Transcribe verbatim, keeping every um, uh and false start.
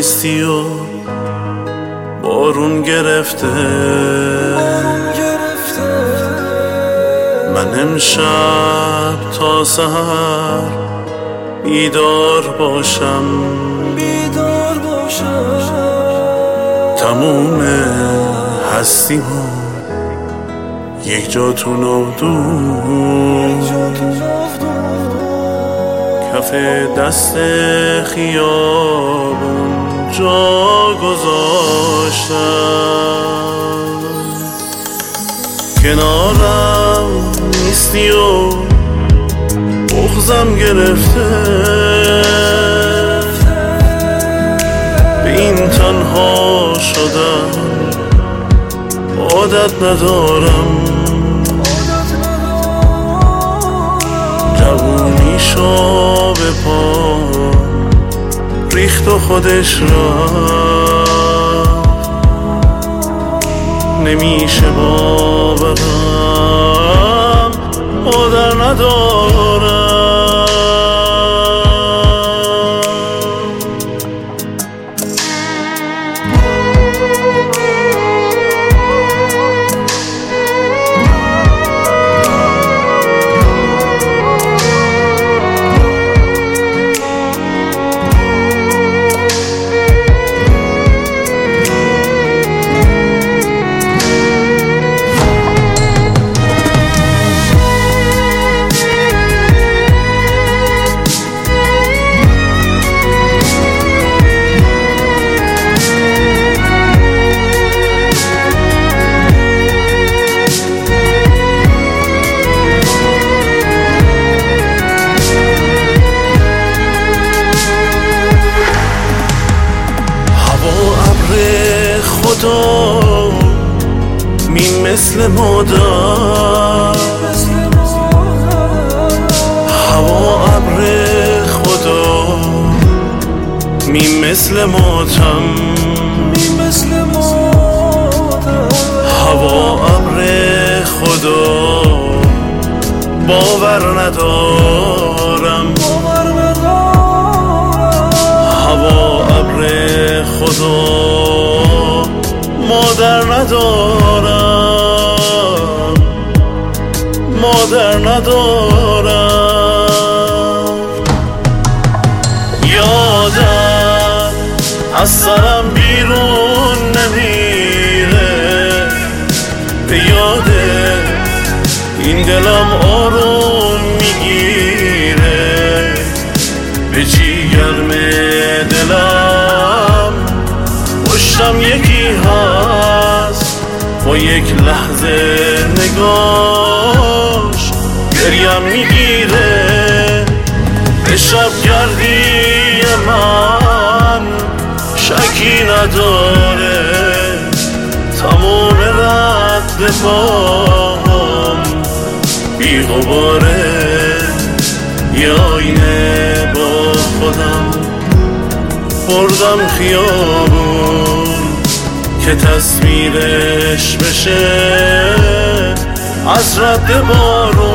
نیستی و بارون گرفته. من امشب تا سحر بیدار باشم، بیدار باشم. تموم هستیمو یک جا تو نودون، کف دست خیابون جا گذاشتم. کنارم نیستی و بغضم گرفته. به این تنها شدن عادت ندارم. جوونی شو به پا ریخت و خودش رفت. نمیشه باورم مادر ندارم. خدا می مثل مادر، هوا ابر خدا می مثل ماتم. هوا ابر خدا باور ندارم. هوا ابر خدا مادر ندارم، مادر ندارم. یادم از سرم بیرون نمیره، به یاد این دلم آروم میگیره. به جیگرم دلم پشتم یکی هست، با یک لحظه نگاش گریم میگیره. به شبگردی من شکی نداره، تمام رد پام بی غباره. یه آینه با خودم بردم خیابون که تصویرش بشه از رد بارون.